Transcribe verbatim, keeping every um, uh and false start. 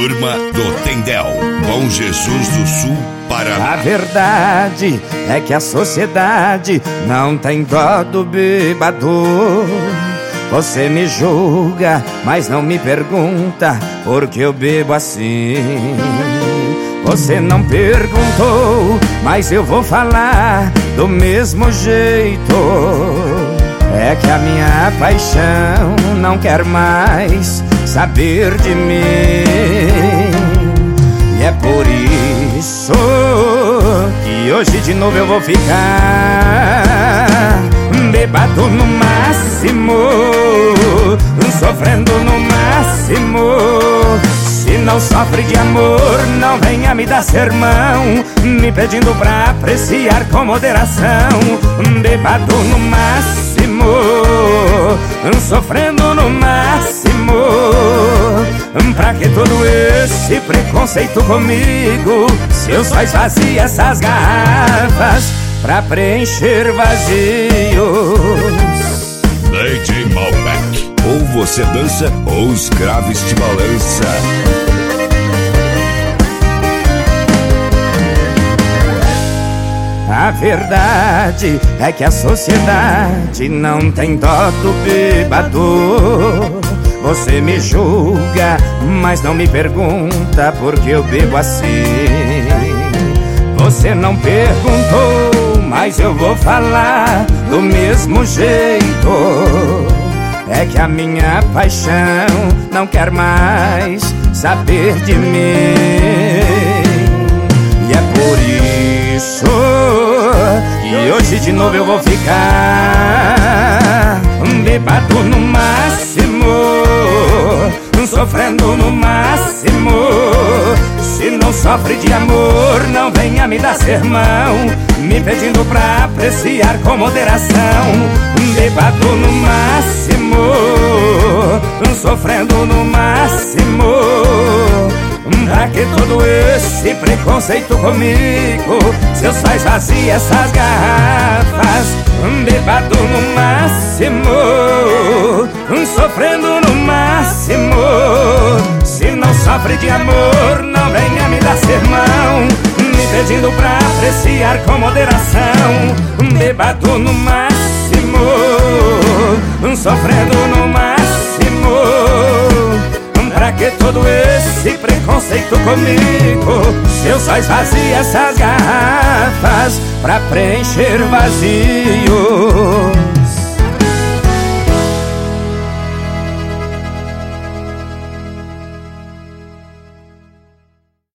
Turma do Tendel, Bom Jesus do Sul, Paraná. A verdade é que a sociedade não tem dó do bêbado. Você me julga, mas não me pergunta por que eu bebo assim. Você não perguntou, mas eu vou falar do mesmo jeito. É que a minha paixão não quer mais saber de mim. E é por isso que hoje de novo eu vou ficar bêbado no máximo, sofrendo no máximo. Se não sofre de amor, não venha me dar sermão, me pedindo pra apreciar com moderação. Bêbado no máximo, sofrendo no máximo. Pra que todo esse preconceito comigo, se eu só esvazio essas garrafas pra preencher vazios? D J Malbec. Ou você dança ou os graves te balança. A verdade é que a sociedade não tem dó do bêbado. Você me julga, mas não me pergunta por que eu bebo assim. Você não perguntou, mas eu vou falar do mesmo jeito. É que a minha paixão não quer mais saber de mim. E é por isso que hoje de novo eu vou ficar bêbado no máximo, sofrendo no máximo. Se não sofre de amor, não venha me dar sermão, me pedindo pra apreciar com moderação. Bêbado no máximo, sofrendo no máximo. Pra que todo esse preconceito comigo, se eu só esvazio essas garrafas? Bêbado no máximo, sofrendo no máximo. Se não sofre de amor, não venha me dar sermão, me pedindo pra apreciar com moderação. Bêbado no máximo, sofrendo no máximo. Pra que todo esse preconceito comigo, se eu só esvazio essas garrafas pra preencher vazio?